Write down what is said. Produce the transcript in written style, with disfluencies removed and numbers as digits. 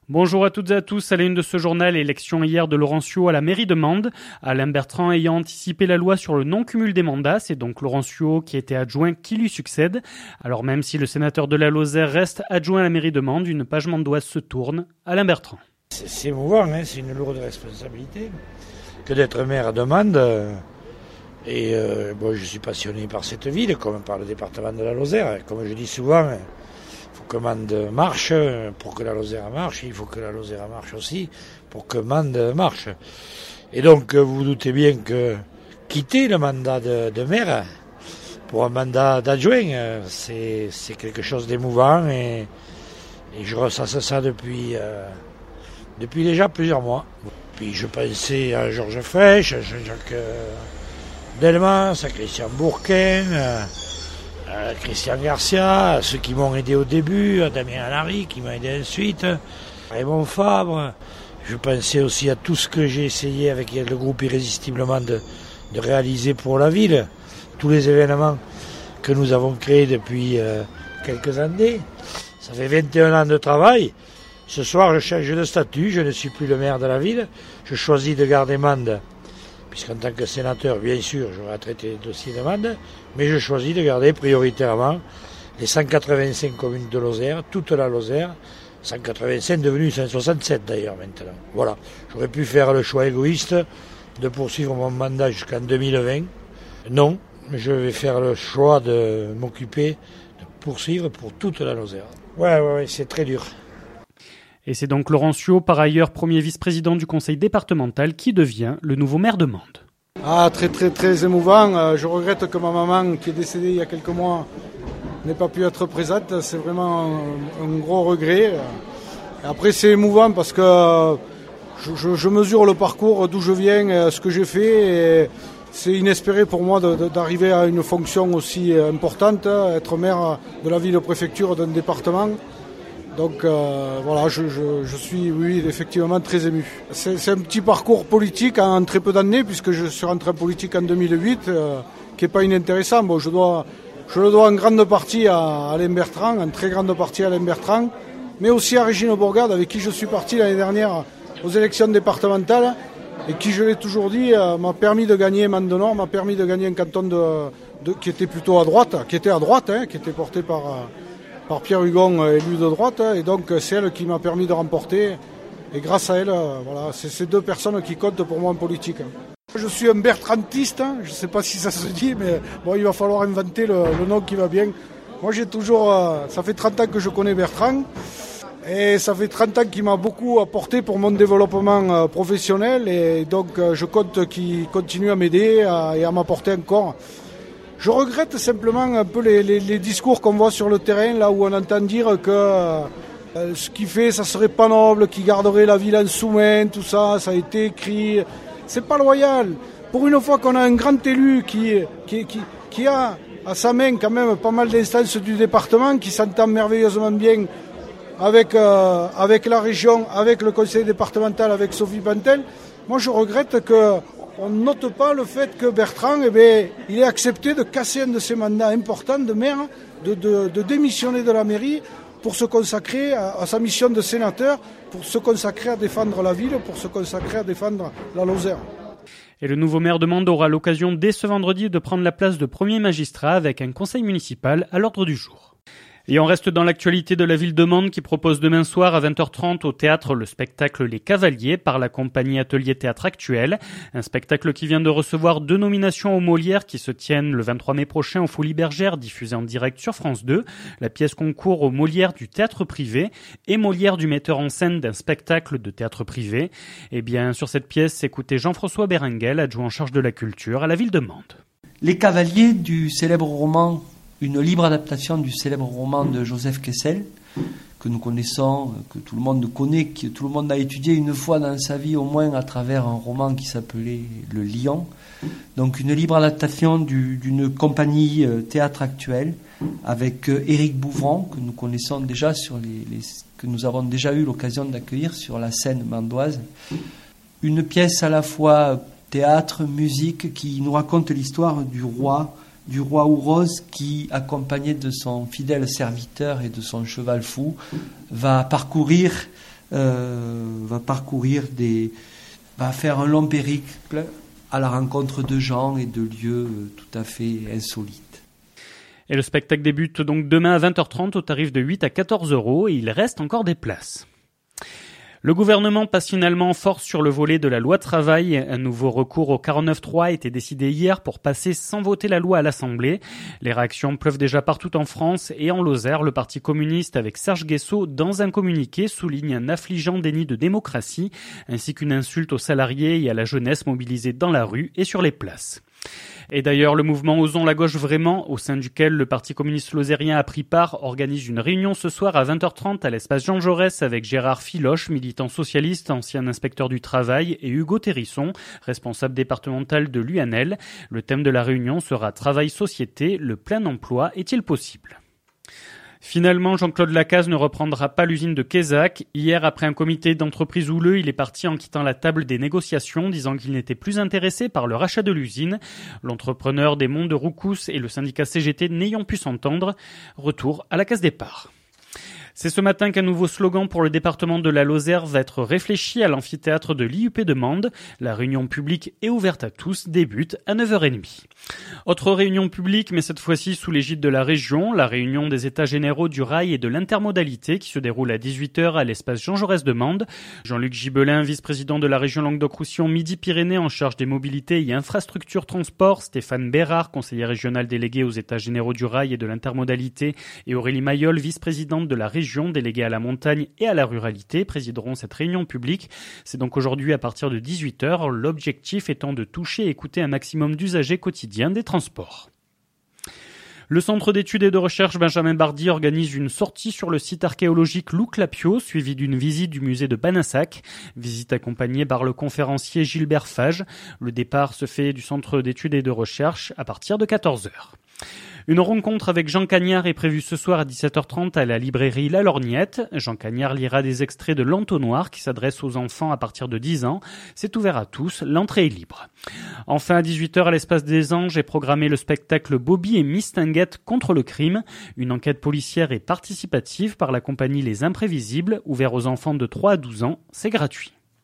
Bonjour à toutes et à tous. À la une de ce journal, élection hier de Laurencio à la mairie de Mende. Alain Bertrand ayant anticipé la loi sur le non-cumul des mandats, c'est donc Laurencio qui était adjoint qui lui succède. Alors même si le sénateur de la Lozère reste adjoint à la mairie de Mende, une page mandoise se tourne. Alain Bertrand. C'est émouvant, c'est une lourde responsabilité que d'être maire de Mende. Et je suis passionné par cette ville, comme par le département de la Lozère. Comme je dis souvent, il faut que Mende marche pour que la Lozère marche. Il faut que la Lozère marche aussi pour que Mende marche. Et donc, vous vous doutez bien que quitter le mandat de maire pour un mandat d'adjoint, c'est quelque chose d'émouvant. Et je ressasse ça depuis déjà plusieurs mois. Puis je pensais à Georges Frêche, à Jean-Jacques Delmas, à Christian Bourquin, à Christian Garcia, à ceux qui m'ont aidé au début, à Damien Alary qui m'a aidé ensuite, à Raymond Fabre. Je pensais aussi à tout ce que j'ai essayé avec le groupe Irrésistiblement de réaliser pour la ville, tous les événements que nous avons créés depuis quelques années. Ça fait 21 ans de travail. Ce soir, je change de statut, je ne suis plus le maire de la ville, je choisis de garder Mende. Puisqu'en tant que sénateur, bien sûr, j'aurai à traiter les dossiers de Mende, mais je choisis de garder prioritairement les 185 communes de Lozère, toute la Lozère, 185 devenus 167 d'ailleurs maintenant. Voilà, j'aurais pu faire le choix égoïste de poursuivre mon mandat jusqu'en 2020. Non, je vais faire le choix de m'occuper, de poursuivre pour toute la Lozère. Ouais, c'est très dur. Et c'est donc Laurencio, par ailleurs premier vice-président du conseil départemental, qui devient le nouveau maire de Mende. Très émouvant. Je regrette que ma maman, qui est décédée il y a quelques mois, n'ait pas pu être présente. C'est vraiment un gros regret. Et après, c'est émouvant parce que je mesure le parcours, d'où je viens, ce que j'ai fait. Et c'est inespéré pour moi d'arriver à une fonction aussi importante, être maire de la ville-préfecture d'un département. Donc je suis effectivement très ému. C'est un petit parcours politique en très peu d'années, puisque je suis rentré en politique en 2008, qui n'est pas inintéressant. Bon, je le dois en grande partie à Alain Bertrand, en très grande partie à Alain Bertrand, mais aussi à Régine Bourgade, avec qui je suis parti l'année dernière aux élections départementales, et qui, je l'ai toujours dit, m'a permis de gagner Mende-Nord, m'a permis de gagner un canton qui était plutôt à droite, qui était porté par Pierre Hugon, élu de droite, et donc c'est elle qui m'a permis de remporter. Et grâce à elle, c'est ces deux personnes qui comptent pour moi en politique. Je suis un bertrantiste, je ne sais pas si ça se dit, mais bon, il va falloir inventer le nom qui va bien. Moi, ça fait 30 ans que je connais Bertrand, et ça fait 30 ans qu'il m'a beaucoup apporté pour mon développement professionnel, et donc je compte qu'il continue à m'aider et à m'apporter encore. Je regrette simplement un peu les discours qu'on voit sur le terrain, là où on entend dire que ce qu'il fait, ça serait pas noble, qu'il garderait la ville en sous-main, tout ça, ça a été écrit. C'est pas loyal. Pour une fois qu'on a un grand élu qui a à sa main quand même pas mal d'instances du département, qui s'entend merveilleusement bien avec la région, avec le conseil départemental, avec Sophie Pantel, moi je regrette on ne note pas le fait que Bertrand, il ait accepté de casser un de ses mandats importants de maire, de démissionner de la mairie pour se consacrer à sa mission de sénateur, pour se consacrer à défendre la ville, pour se consacrer à défendre la Lozère. Et le nouveau maire de Mende aura l'occasion dès ce vendredi de prendre la place de premier magistrat avec un conseil municipal à l'ordre du jour. Et on reste dans l'actualité de la ville de Mende qui propose demain soir à 20h30 au théâtre le spectacle Les Cavaliers par la compagnie Atelier Théâtre Actuel. Un spectacle qui vient de recevoir 2 nominations aux Molières qui se tiennent le 23 mai prochain aux Folies Bergères, diffusées en direct sur France 2. La pièce concourt aux Molières du théâtre privé et Molières du metteur en scène d'un spectacle de théâtre privé. Et bien, sur cette pièce, écoutez Jean-François Berenguel, adjoint en charge de la culture à la ville de Mende. Les Cavaliers du célèbre roman, une libre adaptation du célèbre roman de Joseph Kessel, que nous connaissons, que tout le monde connaît, que tout le monde a étudié une fois dans sa vie au moins à travers un roman qui s'appelait Le Lion. Donc une libre adaptation d'une compagnie Théâtre Actuel avec Éric Bouvron, que nous connaissons déjà que nous avons déjà eu l'occasion d'accueillir sur la scène mandoise. Une pièce à la fois théâtre, musique, qui nous raconte l'histoire du roi Ourose qui, accompagné de son fidèle serviteur et de son cheval fou, va parcourir va va faire un long périple à la rencontre de gens et de lieux tout à fait insolites. Et le spectacle débute donc demain à 20h30 au tarif de 8 à 14 € et il reste encore des places. Le gouvernement passe finalement en force sur le volet de la loi travail. Un nouveau recours au 49.3 a été décidé hier pour passer sans voter la loi à l'Assemblée. Les réactions pleuvent déjà partout en France et en Lozère, le Parti communiste avec Serge Guessot, dans un communiqué, souligne un affligeant déni de démocratie, ainsi qu'une insulte aux salariés et à la jeunesse mobilisée dans la rue et sur les places. Et d'ailleurs, le mouvement Osons la gauche vraiment, au sein duquel le Parti communiste lozérien a pris part, organise une réunion ce soir à 20h30 à l'espace Jean Jaurès avec Gérard Filoche, militant socialiste, ancien inspecteur du travail, et Hugo Terrisson, responsable départemental de l'UNL. Le thème de la réunion sera Travail-société, le plein emploi est-il possible ? Finalement, Jean-Claude Lacaze ne reprendra pas l'usine de Quézac. Hier, après un comité d'entreprise houleux, il est parti en quittant la table des négociations, disant qu'il n'était plus intéressé par le rachat de l'usine. L'entrepreneur des Monts de Roucous et le syndicat CGT n'ayant pu s'entendre, retour à la case départ. C'est ce matin qu'un nouveau slogan pour le département de la Lozère va être réfléchi à l'amphithéâtre de l'IUP de Mende. La réunion publique et ouverte à tous débute à 9h30. Autre réunion publique, mais cette fois-ci sous l'égide de la région, la réunion des états généraux du rail et de l'intermodalité qui se déroule à 18h à l'espace Jean Jaurès de Mende. Jean-Luc Gibelin, vice-président de la région Languedoc-Roussillon Midi-Pyrénées en charge des mobilités et infrastructures transport, Stéphane Bérard, conseiller régional délégué aux états généraux du rail et de l'intermodalité, et Aurélie Mayol, vice-présidente de la région déléguée à la montagne et à la ruralité, présideront cette réunion publique. C'est donc aujourd'hui à partir de 18h, l'objectif étant de toucher et écouter un maximum d'usagers quotidiens des transports. Le centre d'études et de recherche Benjamin Bardy organise une sortie sur le site archéologique Louclapio, suivie d'une visite du musée de Banassac. Visite accompagnée par le conférencier Gilbert Fage. Le départ se fait du centre d'études et de recherche à partir de 14h. Une rencontre avec Jean Cagnard est prévue ce soir à 17h30 à la librairie La Lorgnette. Jean Cagnard lira des extraits de l'Entonnoir qui s'adresse aux enfants à partir de 10 ans. C'est ouvert à tous, l'entrée est libre. Enfin, à 18h à l'espace des Anges est programmé le spectacle Bobby et Mistinguett contre le crime. Une enquête policière et participative par la compagnie Les Imprévisibles, ouvert aux enfants de 3 à 12 ans. C'est gratuit.